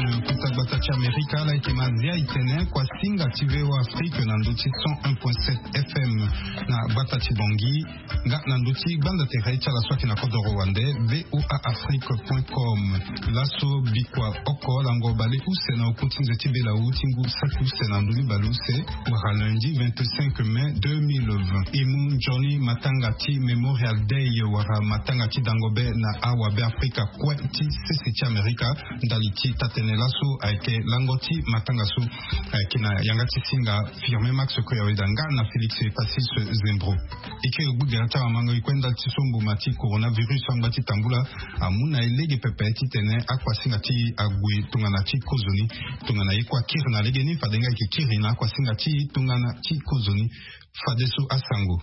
kutagbata cha Amerika la ikemazia itene kwa singa tivewa Afrique na nduti 101.7 FM na bata chibongi nga na nduti banda terecha la swaki na kodo Rwanda voaafrique.com laso bikwa oko lango bale use na ukutinze tibela utingu sakuse na nduli baluse wara lundi 25 mai 2020 imu Johnny Matangati Memorial Day wara Matangati dangobe na awabe Afrika kweti sisi cha Amerika ndaliti tatenelaso aike langoti matangaso kina yangati singa firme max koyawedanga na Felix Pacis Zembro ike bugerata amango ikwenda tisombo mati coronavirus angati tambula amuna elege pepeti tene akwa singati agwe tungana chi kozoni tungana ikwa kirna legeni fadenga iki kirina kwa singati tungana chi kozoni fadeso asango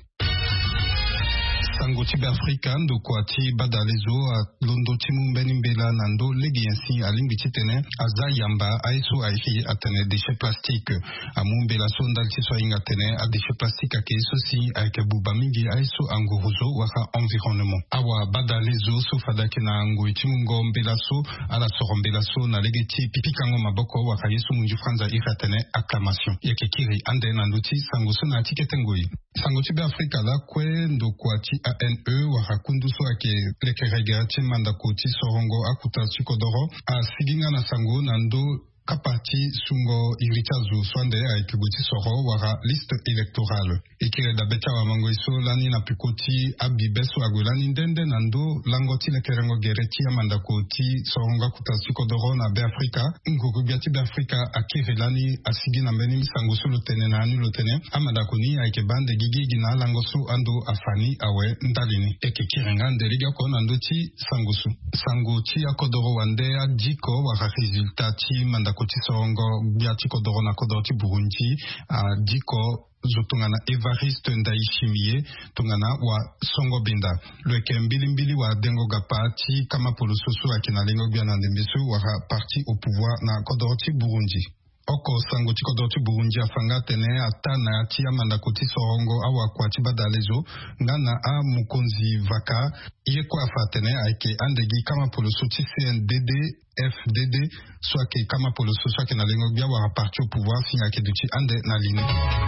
Sango tibe Afrika ndo kwa ti badalezo a londo timu mbeni mbela nando legi yansi alimbi titene aza yamba aiso aihi atene déchets plastiques amumbela sondal tiso inga tene a déchets plastiques ake iso si aike buba mingi aiso anguruzo waka environnement awa badalezo so fadake na angu itimu ngo mbela so ala soro mbela so na legi ti pipikango maboko waka yesu munju franza iratene acclamation yake kiri ande nanduti sango so na tiketengoi Sango tibe Afrika la kwe ndo kwa ti ANE wakakundu so ake lekerega ti mandakoti sorongo akuta chikodoro a siginga na sango nando kapati sungo iritazo swande aikibuti soro wara liste électorale ikire da becha wa mango iso lani na pikoti abibeso agulani ndende nando langoti lekerengo gereti amandakoti soronga kuta chikodoro na be Afrika ngurubiati be Afrika akire lani asigina mbeni sango so lotene na anu lotene amandakoni aike bande gigi na langoso ando afani awe ndalini eke kirenga ndeliga ko nando ti sango ti akodoro wande adiko wara resultat ti koti songo biati kodoro na kodoti Burundi diko zotungana Evariste Ndayishimiye tungana wa songo binda lweke mbili wa dengo gapati kama polososo akina lengo biana ndembesu wa parti au pouvoir na kodoti Burundi oko sango chikodoti Burundi afanga tene atana tia mandakoti sorongo awa kwa chibadalezo ngana a mukonzi vaka iye kwa afatene aike andegi kama poloso ti CNDD FDD soit que kama poloso soit que na lengo bia wa parti au pouvoir singa ke duti ande na line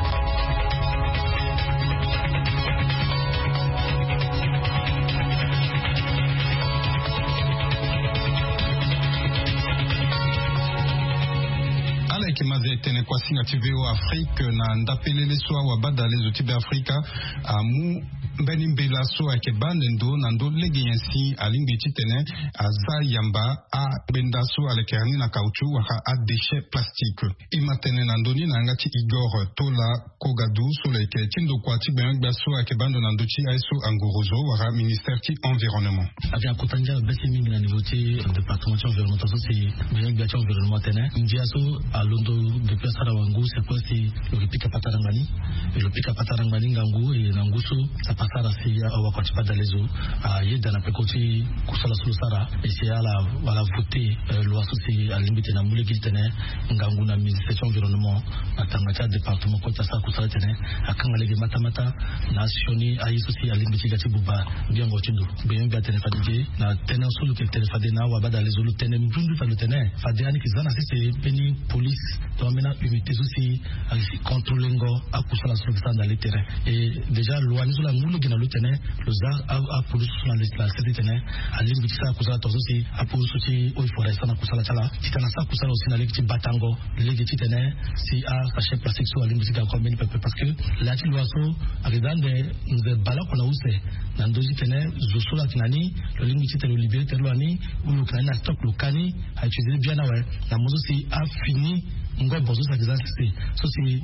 kimaze tene kwa singa TVO Afrique na ndapelele soa wa badalezo tibe Afrika amu mbeni mbela soa ke bandendo nando legi yansi alimbi titene aza yamba a bendaso alekerni na kauchu waka a déchets plastiques imatene nandoni na ngati Igor Tola Kogadu soleke tindo kwa tibe ngba soa ke bando nandochi aiso anguruzo waka ministère ti environnement aja kutanja besi mingi na niveau ti département ti environnement so si ngba ti environnement tene ndiaso alondo depuis Sarawangu c'est quoi c'est le pika patarangani et le pika patarangani ngangu et nangusu ça pasara si wakati badalezo yeda na pekoti kusala sulusara et c'est à la voter loi souci à limite na mule kitene ngangu na ministère environnement atangata département kota sa kusala tene akanga lege matamata nationi aiso si à limite gati buba ngango tindo bien bien tene fadije na tene solo ke tene fadena wa badalezo lu tene mbundu fa lu tene fadani kizana c'est peni police donc maintenant unité aussi contrôlengo à kusala sur le terrain et déjà loi nous la ngulu gina le terrain le za a police sur la terrain à limite ça kusala to aussi a police aussi au forest na kusala chala titana sa kusala aussi na lekiti batango lekiti terrain si a sachet plastique sur la limite ka combien parce que la ti loiseau arrivande nous bala qu'on a usé na ndozi terrain zosola kinani le limite terrain libéré terrain ani ou le kanani stock le kani a utiliser bien na mozo si a fini ngo bozo sa dizasi so si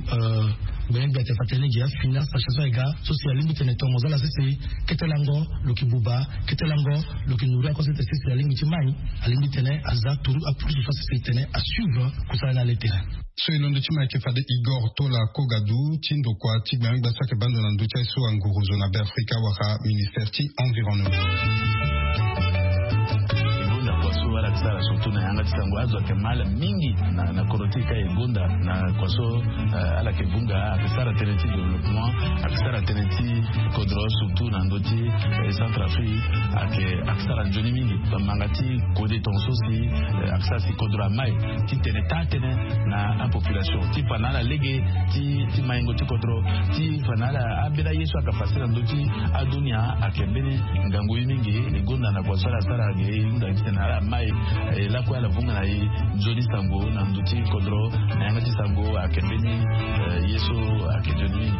ben gate fatene gia finance sachso ega so si limite ne tomo zala sisi ketelango lokibuba ketelango lokinura ko sete sisi limite mai limite ne azaturu a plus so sisi tene a suivre kusala na letera so ilondo chima ke fade Igor Tola Kogadu tindo kwa tigba ngba ke bando na nducha so anguruzo na Afrika waka ministère ti environnement wala kisara surtout na yanga tisango azo kemala mingi na korotika egonda na kwaso ala kebunga akisara teneti développement akisara teneti kodro surtout na ndoti Centrafrique akisara njoni mingi mangati kode tonso si akisara si kodro mai ti tene tatene na population ti panala lege ti maingo ti kodro ti panala abela yesu akafasira ndoti adunia akembele ngango mingi egonda na kwasala sara ge nda tena mai la kwa la vunga na njoni sango na ndoti kodro na yanga ti sango akembele yesu akejoni.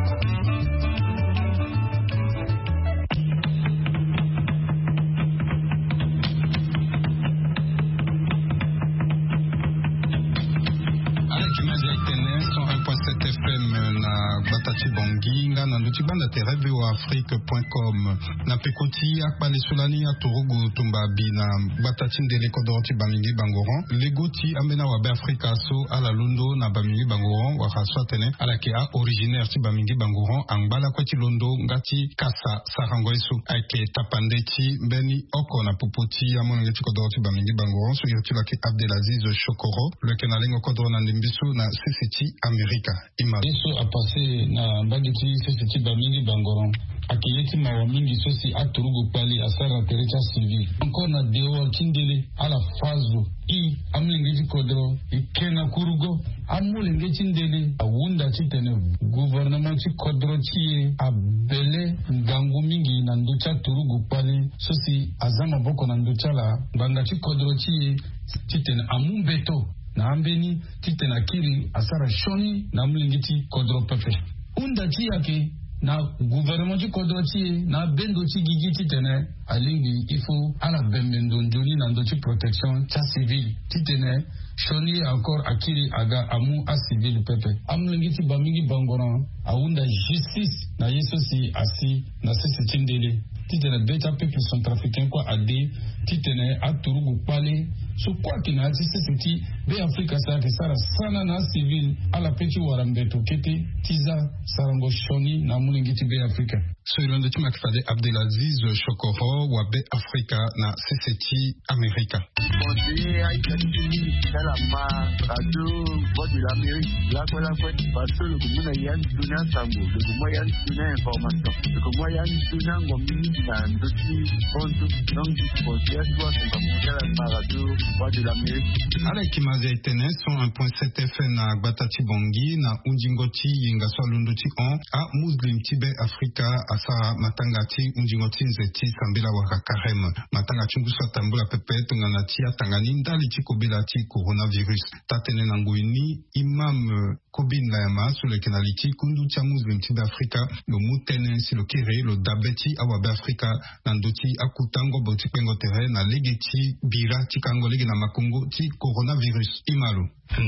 Bonginga na ndutibanda terebe wa afrique.com na pekoti akbali sulani ya turugu tumbabi na batachindele kodoroti bamingi bangoron legoti amena wa Afrika so ala londo na bamingi bangoron wa raswa tene ala ke a originaire ti bamingi bangoron angbala kweti londo ngati kasa sarangwesu ake tapandeti beni oko na popoti ya monongeti kodoroti bamingi bangoron so yirtula ke Abdelaziz Chokoro le kenalengo kodoro na ndimbisu na CCT America ima eso a passé na bagiti CCT bamingi bangoron akiyeti mawa mingi sosi aturugu pali asara terecha civil encore na deo kindele ala fazo I amlengeti kodro ikena kurugo amulengeti ndele awunda chitene gouvernement chi kodro chi abele ngangu mingi na nducha turugu pali sosi azama boko na nducha la banga chi kodro chi chitene amumbeto na ambeni chitene akiri asara shoni na amlengeti kodro pepe unda chi yake na gouvernement du kodoti na bendo ti gigi tene alingi ifo ala bemendo njoni na ndoti protection cha civil titene shoni encore akiri aga amu a civil pepe amlingi ti bamingi bangoran aunda justice na yeso si asi na sese tindele titene beta peuple centrafricain kwa ade titene aturugu pale so kwa kina ati sese ti be Afrika sa ke sara sana na civil ala peti warambeto kete tiza sarango shoni na mulingiti be Afrika so ilondo ti makfade Abdelaziz Chokoro wa be Afrika na CCT America Bonjour aïkati la ma radio voix de l'Amérique la quoi parce que le commun yan tuna sango le moyen tuna information le moyen tuna ngomini na ndoti bonto donc podcast voix de la radio voix de l'Amérique ala kimaze etene 101.7 FM na Gbatati Bongi na Undingoti yinga swalundoti on a Muslim Tibe Afrika asa matangati Undingoti nzeti sambila waka karem matangati ngusa tambula pepe tungana tia tangani ndali chikobela ti coronavirus tatene nanguini imam Kobin Laema sur le canaliti kundu tia Muslim Tibe Afrika lo mutene si lo kere lo dabeti awabe Afrika nandoti akutango boti pengo tere na legeti bira tikango lege na makongo ti coronavirus imalo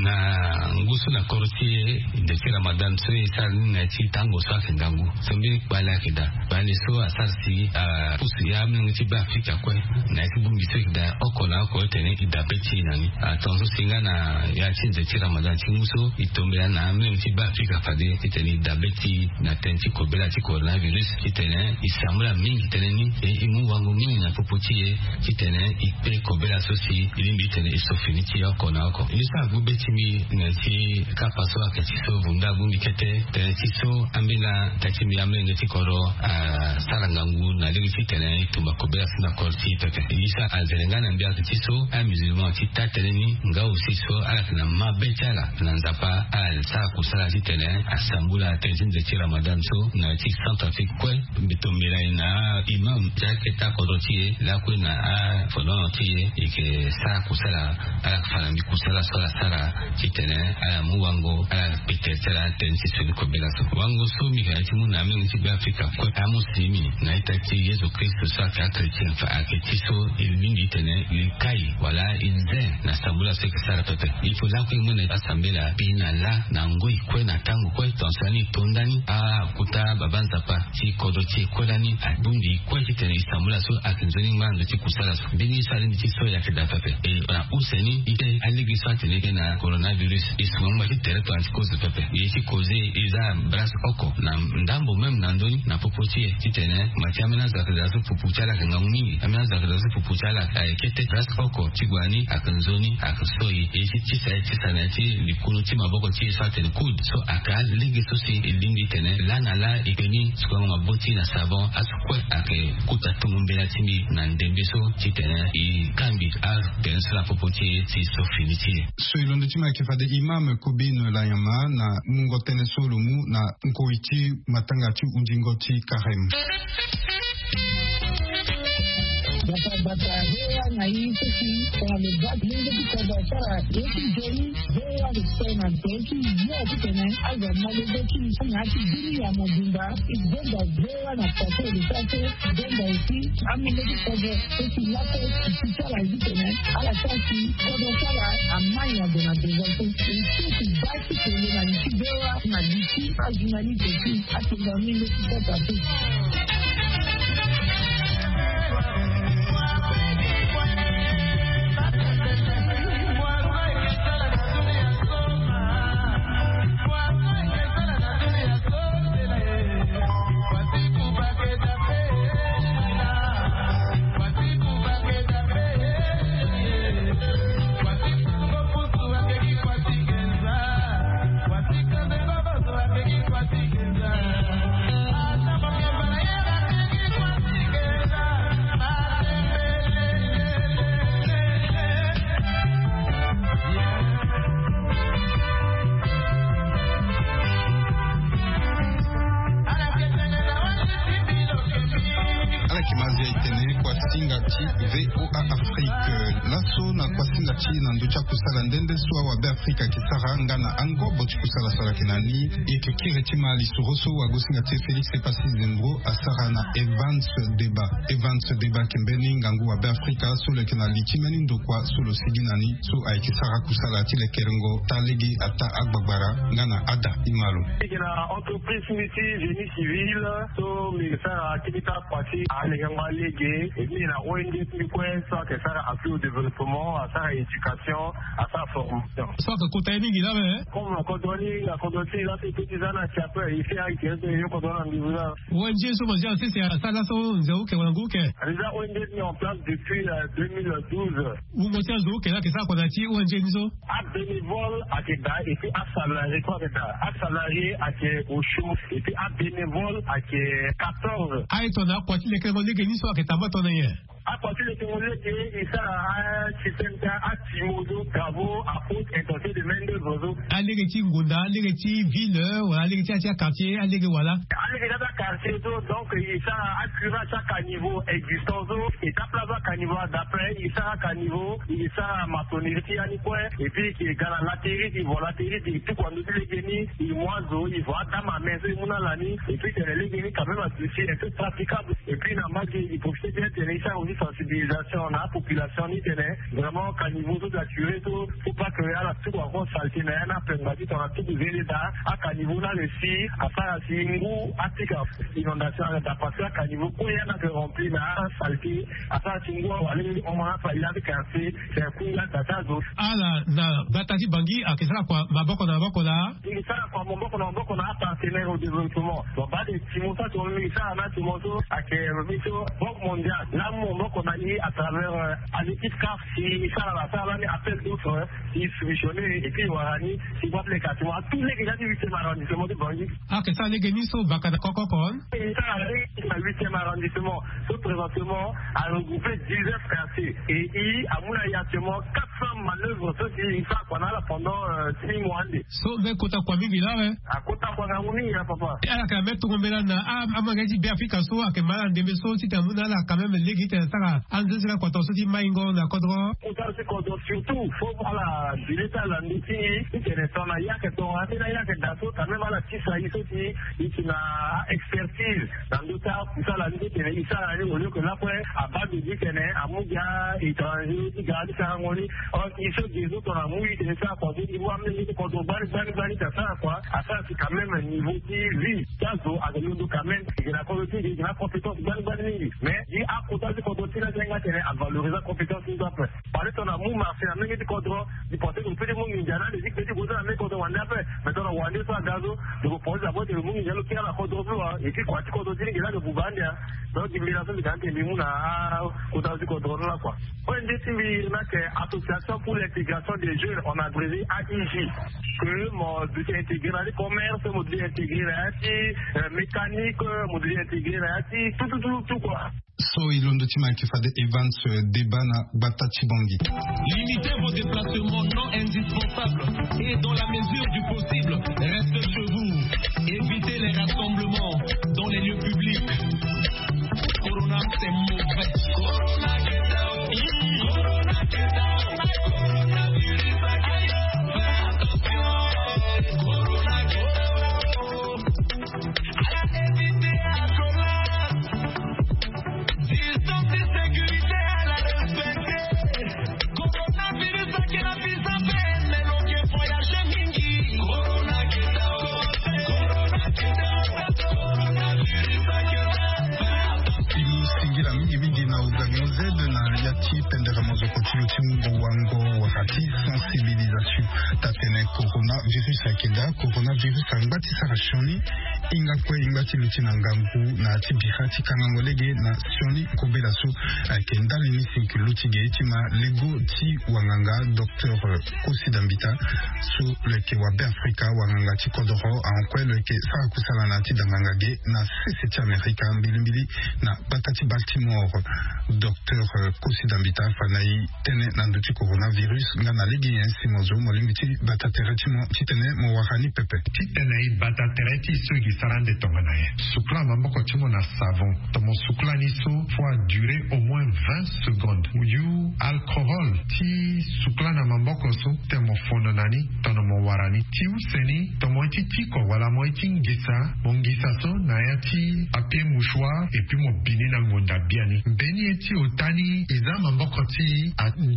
na ngusu na koroti de Ramadan so isal na ti tango sa kengangu so bi bala kida bani so asarsi pusi ya mni ti ba Afrika kwa na ti bumbi so kida okola ko tene kida beti nani tonso singa na ya ti de Ramadan ti muso itombe na mni ti ba Afrika fade tene da beti na tenti ko bela ti coronavirus tene isamula mingi tene ni imu wangu mingi na popoti tene ipe ko bela so si ilimbi tene isofini ti okona ko isa beti ngati kapaso akati so vunda bundi kete tene so ambila takimi amle ngati koro sarangangu na legi tene tumakobela sina korti tete isa azerengana mbia akati so amizuma tita tene ni ngau siso ala na mabetala na nzapa al sa kusala tene asambula tene de Ramadan so na ti Centrafrique kwe bitomira na imam jaketa koroti la kwena fono ti ike sa kusala ala fana mi kusala sala titene ala muwango ala pitetsela tensi sulu kobela so wango so mi ga timu na mi ti Afrika ko amusimi na itati Yesu Kristo sa ka chrétien fa aketi so ilindi tene kai wala inze na sambula se kasara pepe ifo la ko mun asambela bina la na ngoi ko na tangu ko tonsani tondani kuta babanza pa ti kodoti kolani abundi ko titene sambula so akinzoni mando ti kusala so bini salini ti so ya kida pepe na useni ite aligi so tene na coronavirus isumba ki tere to anti cause pepe yeti cause iza bras oko na ndambo mem nandoni na popotie titene machamina zakadasu pupuchala kangamuni amina zakadasu pupuchala kete transport tigwani akanzoni akasoi chisanati likuno maboko satene kud so akal lingi sosi lingi tene lana la ikeni sukwa maboti na savon asukwe ake kutatumbela timi na ndembeso titene ikambi tensla popotie sofiniti so ilondo tima kifade imam Kobin Layama na ngotene solumu na nkoichi matangati unjingoti karem bata hewa na hii sisi kwa mebaki mingi kutazasara eki jeri hewa kusema eki yeo kutene alga malezeki ngati dini ya mabunda izenda hewa na pato lisase zenda eki amileki kodo eki lako kisichala izitene ala kasi kodo sara amanya dona dezato eki baki kwenye na niki hewa na niki ajinali teki atinga mingi kutata VOA Afrique laso na kwasinga china nducha kusala ndende swa wa be Afrika kisara ngana ango boti kusala sala kinani ikikire chima lisuroso wa gosinga te Felix Epasi Zembro asara na Evans Deba kembeni ngangu wa be Afrika sole kina lichimeni ndokwa solo siginani so aikisara kusala tile kerengo talegi ata agbagbara ngana ada imalo kina entreprise unity génie civil so milisara kibita kwasi aleganga lege na ONG ça que ça a au développement, à sa éducation, à sa formation. Ça que côté ni là mais comme la codoni là c'est tout ça na chapa ici à qui est yo codona ndivula. ONG so moi j'ai c'est ça là so nzao ke wangu ke. Les ONG mis en place depuis 2012. Ou moi c'est zo ke là que ça qu'on a dit ONG nizo. À bénévole à Keda et puis à salarié quoi Keda. À salarié à que au chômage et puis à bénévole à que 14. Ah et ton a quoi tu les que mon ni so que ta ba ton à partir de ce moment-là, il sera à Chisenga, à Timodo, Gavo, à haute intensité de main-d'œuvre. Allez-y, Ngunda, allez-y, ville, allez-y, quartier, allez-y, voilà. Allez-y, dans le quartier, donc, il sera assuré à chaque niveau existant, et d'après à niveau d'après, il sera à niveau, il sera à maçonnerie, à niveau, et puis, il est dans la terre, il voit la terre, il tout quand nous les génies, il moiseau, il voit dans ma maison, il m'a l'année, et puis, les génies, quand même, un peu praticable, et puis, il profite bien, il ça aussi, sensibilisation na population ni tene vraiment qu'à niveau de la curée tout faut pas que à la tout encore salté na pengati on a tout besoin da à niveau na le si à faire singu atika inondation da passer à niveau ko ya na que rempli na salté à faire singu aller on a pas il a café c'est coup là tata zo ala na batati bangi akisala kwa maboko na boko la il sala kwa maboko na partenaire au développement donc ba de timosa to mi ça na timoso à que miso banque mondiale là mon qu'on a à travers l'équipe CAF, il ça la salle, appel d'autres, il soumissionné et puis voilà, il voit les cas, tous les gars du 8e arrondissement de Bangui. Ah, que ça, les Geniso, Bakada Kokokon. Et ça, le 8e arrondissement, tout présentement, a regroupé 19 quartiers. Et il a moulé actuellement 400 manœuvres, ceux qui savent qu'on a là pendant 6 mois. So, mais Kota Kwami Villa, hein? À Kota Kwami, papa. Et à la Kamet, tout le monde a Magaji Biafika, so, à Kemalan de Meso, si tu as mouna, quand même, les guitares, ça, anzezi la kwato soti maingo na kodro utasi kodo surtout faut ala dileta la ndiki intéressant ya que ton atena ya que daso tamé mala tisa isoti itina expertise dans dota ça la ndiki ne isa la ni olio que là quoi à bas de dit que ne amuja étranger igadi karangoni ici des autres on a mouillé de ça pour dire vous amener quand on bari ça quoi à ça c'est quand même un niveau qui vit caso à le do quand même il y a la qualité de la compétence bari mais il a côté de quand on tire la terrain à valoriser compétence nous après parler ton amour marché à même de contrôle du porter au petit monde indiana les équipes de à mettre quand on a fait maintenant on a ça gazo de proposer d'abord le monde indiana qui a la contrôle et puis quand on tire il a le boubania donc il y a des gens qui nous na côté du contrôle là quoi on dit que l'association pour l'intégration des jeunes on a brisé AIJ que module intégré dans le commerce module intégré là mécanique module intégré là tout quoi. So ilondo timaki fade events débat na Batati Bangi. Limitez vos déplacements non indispensables et dans la mesure du possible, restez chez vous. Évitez les rassemblements dans les lieux publics. Corona c'est mauvais. Corona get down. Corona get down. Coronavirus again. Fais attention. Corona get down. Évitez la colère. Distance et sécurité à la respecter. Coronavirus again la vie ça peine. Mais l'on qui voyage mingi. Corona get down. Corona get down. Coronavirus again. Singira mingi na uzagozed na yati pendera mozo kotilu timu wango wakati sensibilisation tatene coronavirus akenda coronavirus angati sarashoni ingakwe ingati lutina ngangu na tibihati kanangolege na sioni kobela su akenda limisi lutige tima lego ti wanganga Dr Kosi Dambita su leke wa Afrika wanganga ti kodoro ankwe leke sarakusala na ti dangangage na CCT Amerika mbilimbili na Batati Baltimore. Dr Kosi Dambita fanai tene nanduti coronavirus ngana legi yensi mozo molingiti batatereti mo titene mo wakani pepe titene batatereti sugi sarande tonganaye sukla mamboko timo na savon tomo sukla niso faut durer au moins 20 secondes you alcool ti sukla na mamboko so temo fononani tono mo warani ti useni tomo tiko wala mo ngisa mongisa so na yati apie mouchoir et puis mo binina ngonda biani beni eti otani eza mamboko ti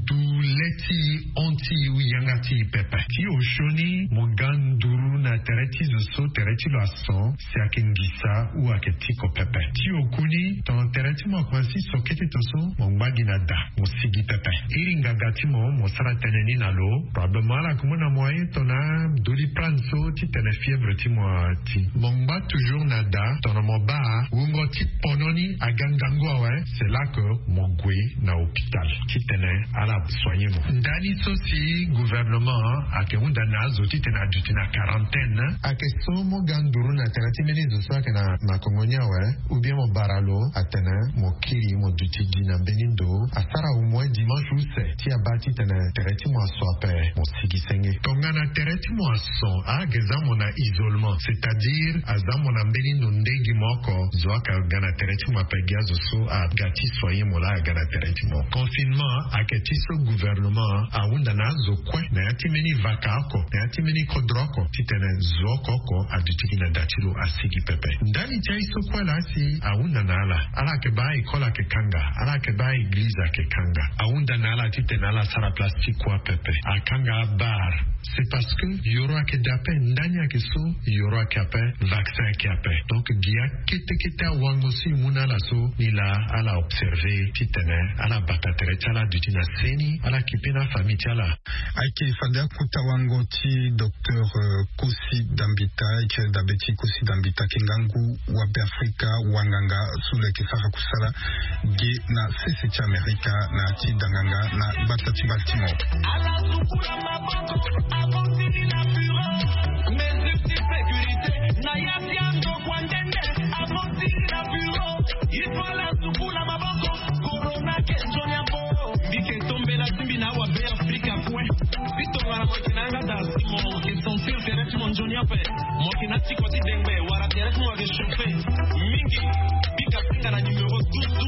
aduleti onti uyangati pepe ti oshoni moganduru na tereti zo tereti lo ason si akengisa ou aketiko pepe ti okuni ton tereti mo kwasi sokete toso mongbagi na da mo sigi pepe iringa gati mo sara teneni na lo probablement la kumuna moye tona doliprane so ti tene fièvre ti mo ti mongba toujours na da tona mo ba ungo ti pononi agangango ouais c'est là que mon goué na hôpital qui tenait à la soigner mo ndani so si gouvernement akemunda na zoti tena dutina quarantaine akeso mo ganduru na terati meni zo so akena makongonya ouais ou bien mo baralo atena mo kiri mo duti na benindo asara au moins dimanche ou c'est ti abati tena terati mo soape mo sigi senge kongana terati mo son ageza mo na isolement c'est-à-dire azamo na benindo ndegi moko zo akagana terati mo apegazo so a gati soye mola gana teretimo confinement aketiso gouvernement aunda na zokwe na yatimeni vakako na yatimeni kodroko titene zokoko adutikina datilo asigi pepe ndani chaiso kwa lasi aunda na ala ke ba ikola ke kanga ala ke ba igliza ke kanga aunda na ala titena ala sara plastique kwa pepe akanga bar c'est parce que yoro ake dape ndani ake so yoro ake ape vaccin ke ape donc gia kete wangosi muna la so nila ala observer titene ala batatere chala dutina seni ala kipina famille chala aike fanda kutawango ti Dr Kosi Dambita ike dabeti Kosi Dambita kingangu wa Afrika wanganga sule kisaka kusala ge na CCT Amerika na ti danganga na Batati Baltimore ala sukula maboko abondini na bureau mesures de sécurité na yasiando kwandende abondini na bureau il faut la sukula maboko corona kenjonya bo bike tombela simbi na wa Afrika kwe bitonga na mokinanga da simo ke sentir tereti monjonya pe mokinati koti dengbe wara tereti mo ke chauffer mingi bika singa na numéro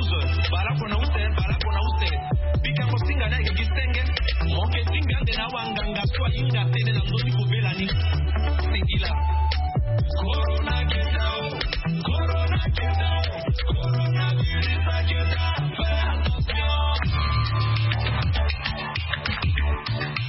12 bala kona ute bika ko singa na ke kisenge moke singa na wanganga kwa inga tene na ngoni kubela ni singila corona get down corona get down corona virus get down fais attention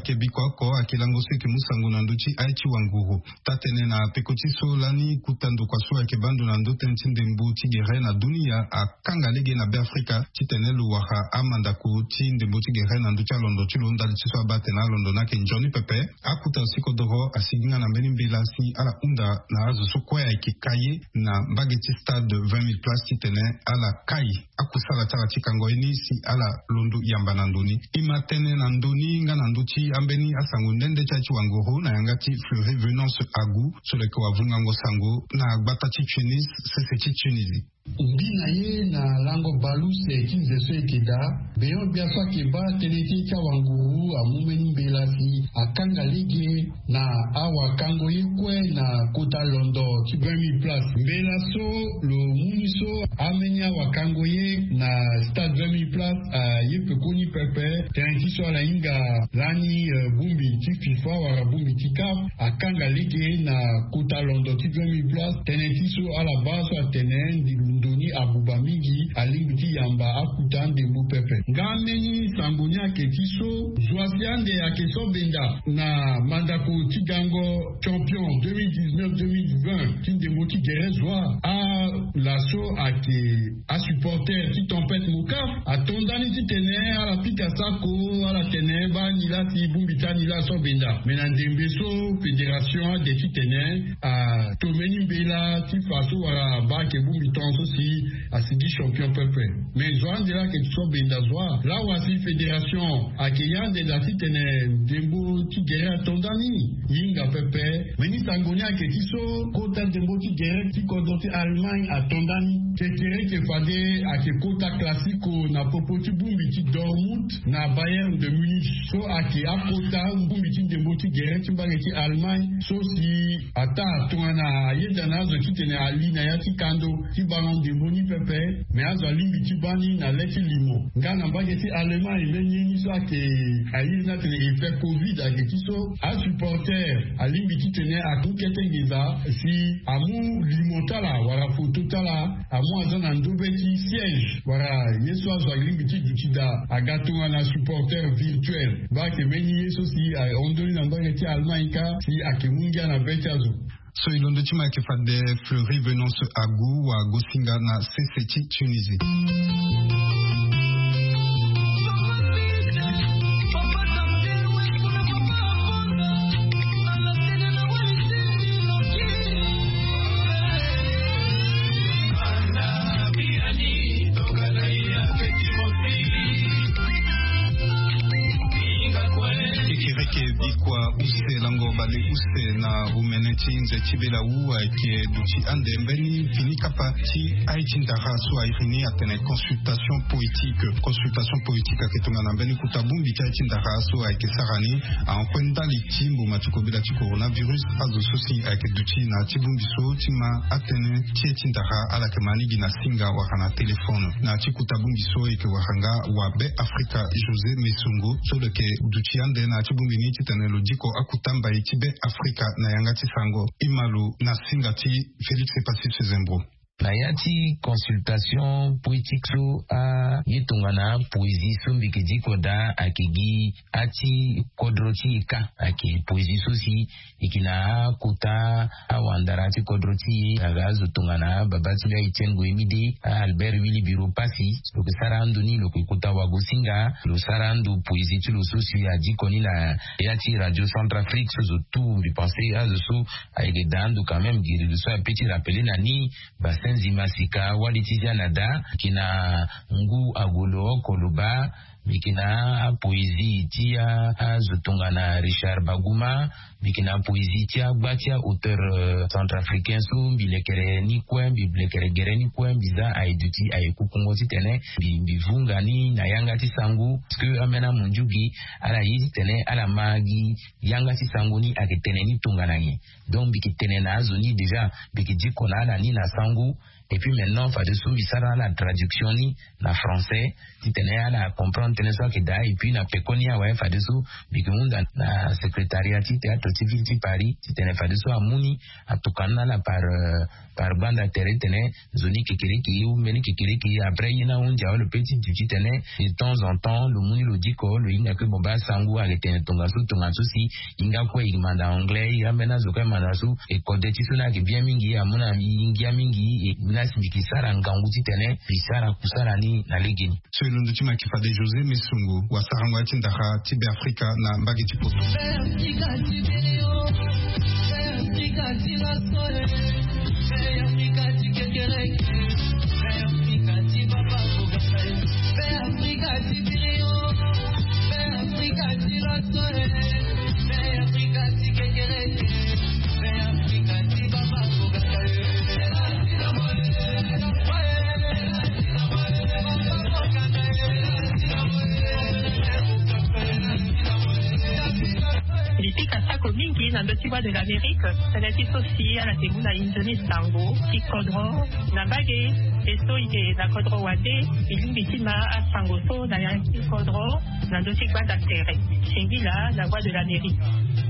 akebiko akilango seki musango na nduchi aichi wanguru tatene na pekoti solani kutando kwa sura kebandu na ndote ntinde mbuti gere na dunia akanga lege na Afrika chitene luwaha amanda ku tinde mbuti gere na nducha londo chulonda chiso abate na londo na kenjoni pepe akuta siko doro asiginga na mbeni mbila si ala unda na azu sokoya ikikaye na mbageti stade 20,000 places chitene ala kai akusala chala chikango ini si ala londo yamba na ndoni imatene na ndoni nga na nduchi ambeni asango ndende chachi wangoro na yangati Fleury Venance Agou soleko wavungango sango na gbata chichunis sese chichunizi Mbina ye na lango baluse kinzeso ekeda beyo biaswa keba teneti cha wanguru amumeni mbelasi akanga lege na awa kango yekwe na kota londo ki 20,000 places mbelaso lo muniso amenya wakango ye na stade 20,000 places ye pekoni pepe teneti so la inga lani bumbi ti FIFA wara bumbi ti cap akanga lege na kota londo ki 20,000 places teneti so ala baso tenen di ndoni abuba mingi alingiti yamba akutande mbu pepe ngameni sambonya ketiso zwasiande akeso benda na mandako tigango champion 2019-2020 tinde moti gerezwa a laso ake a supporter ti tempête mukaf atondani ti tene ala pika sako ala tene ba nila ti bumbita nila so benda mena ndembeso fédération de ti tene a tomeni mbela ti faso wala ba ke bumbiton so si asigi champion pepe mais zoan de la ke so benda zoa la wasi fédération akeyan de la titene dembo ti gere tondani yinga pepe meni sangoni ake ti so kota dembo ti gere ti kodoti Allemagne atondani tekere ke fade ake kota classico na popo ti bumbi ti Dortmund na Bayern de Munich so ake akota bumbi ti dembo ti gere ti mbage ti Allemagne so si ata atongana yedana zo titene ali na ya ti kando ti balon dembo ni pepe me azo limbi ti bani na leti limo nga na mbage ti Allemagne menye ni so ake ayi na tene effet covid ake ti so a supporter alimbi ti tene akukete ngeza si amu limotala wara foto tala amu azo na ndobe ti siège wara yeso azo alimbi ti dutida agato na supporter virtuel ba ke menye yeso si ondoni na mbage ti Allemagne ka si ake mungia na beti azo so ilondo chima ke fade Fleury Venance Agou wa gosinga na CCT Tunisie. Na umeneti nze chibela uwa ke duchi ande mbeni finika pati aichindara so airini atene consultation poétique aketonga na mbeni kutabumbi cha aichindara so aikesarani ankwenda litimbu matukobela ti coronavirus azo sosi ake duchi na tibumbi so tima atene ti aichindara ala kemani gina singa wakana telefone na ti kutabumbi so eke wakanga wa be Afrika José Mesongo so leke duchi ande na tibumbi ni titene lodiko akutamba itibe Afrika na yangati sango imalu na singati Félix Passif Zembro na yati consultation poétique so a yitungana poésie so mbikiji koda akigi ati kodroti ka ake poésie so si ikina kuta awandara ati kodroti agazo tungana babati ya itengo emide Albert Willy Biro Pasi lo sarandu ni lo kuta wagosinga lo sarandu poésie tu lo so si adikoni na yati Radio Centrafrique so tout bi penser à so ayege dandu quand même giri so a petit rappeler nani Masika walitizia nada kina ngu agolo koloba bikina poésie tia azotonga na Richard Baguma bikina poésie tia batia auteur centrafricain so bilekere ni kwembi bilekere gere ni kwembi za aiduti aikukungo titene bivunga ni na yanga tisangu que amena munjugi ala yizi tene ala magi yanga tisangu ni aketene ni tungana ni donc bikitene na azoni déjà bikijiko na ala ni na sangu. Et puis maintenant, fa de soubi sara la traduction ni na français, ti tene ala comprendre tene so ke da et puis na pekonia wa fa de sou bikunda na secrétariat ti théâtre civil ti Paris, ti tene fa de sou amuni atukana la par banda terre tene zoni kekeleki ou meni kekeleki après yina unja le petit du tene de temps en temps le muni le diko le inga ke bomba sangu arrêter tonga si inga kwa igmanda anglais ya mena zoka manasu e kodeti suna ke bien mingi amuna ingia mingi e nasi kisara nganguti tene bisara kusara ni na legini selon tima kifade José Mesungu wa sarangwa tindaka tibe Afrika na mbagi tipoto mingi na ndotiwa de l'Amérique, salati sosi ala teguna injoni sango, ikodro, na bage, eso ike na kodro wade, ilimbitima a sango so na ya ikodro, na ndotiwa da terre. Shengila, la voix de l'Amérique.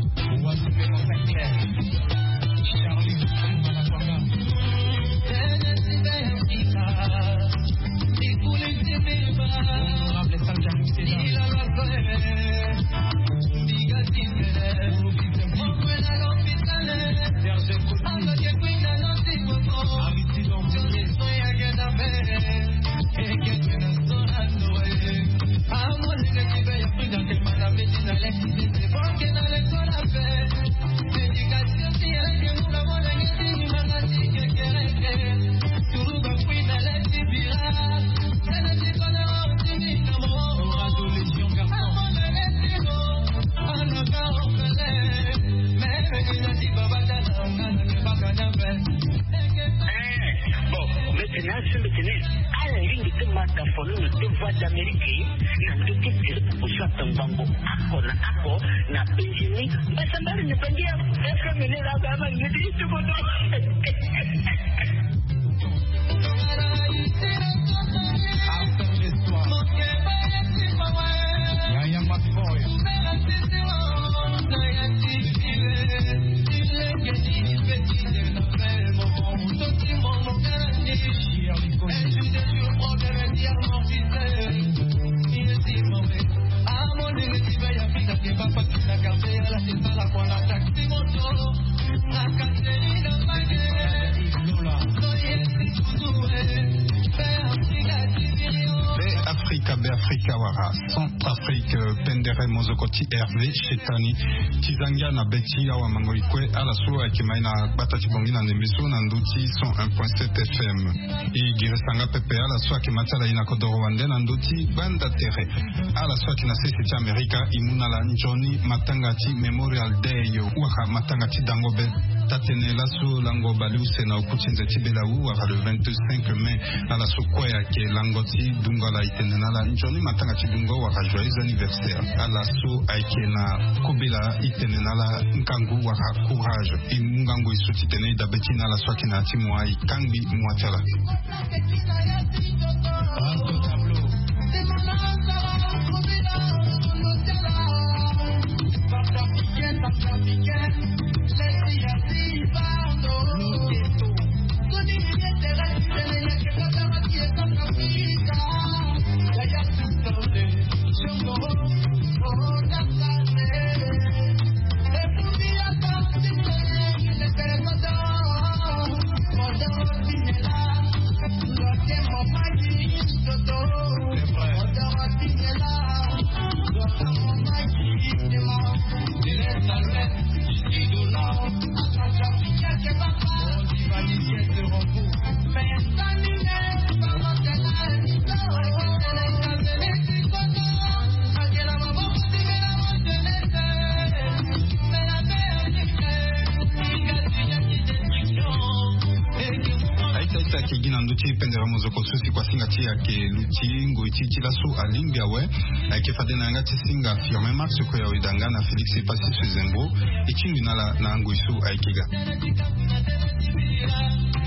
Centrafrique, Pendere Mozokoti Hervé Chetani Tizanga na Beti awa mangoikwe ala soa kimaina bata chibongi na nemiso na nduti 101.7 FM i giresanga pepe ala soa kimatala ina kodoro wande na nduti banda tere ala soa kina sisi Amerika imuna la njoni matangati Memorial Day waka matangati dangobe tatene la so lango baluse na okuchinze tibela waka le 25 mai ala so kwea ke langoti dungala itenena la njoni matangati dungo waka joyeux anniversaire ala so aikena kobela itenena la nkangu waka courage imungango isutitene dabetina la so kina timwa ikangi mwatala Pendera mozoko susi kwa singa tia ke luti ngoiti laso alinga we ke fadena ngati singa firme max ko ya widanga na Felix Pasi Suzembo ikingi na ngoisu aikiga